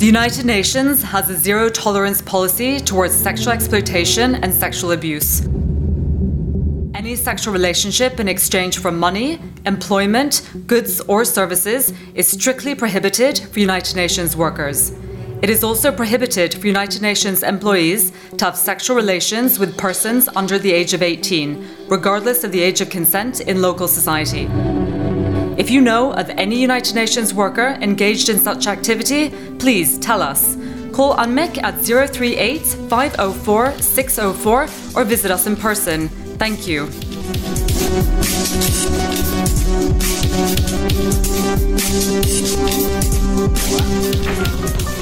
The United Nations has a zero-tolerance policy towards sexual exploitation and sexual abuse. Any sexual relationship in exchange for money, employment, goods or services is strictly prohibited for United Nations workers. It is also prohibited for United Nations employees to have sexual relations with persons under the age of 18, regardless of the age of consent in local society. If you know of any United Nations worker engaged in such activity, please tell us. Call UNMIC at 038 504 604 or visit us in person. Thank you.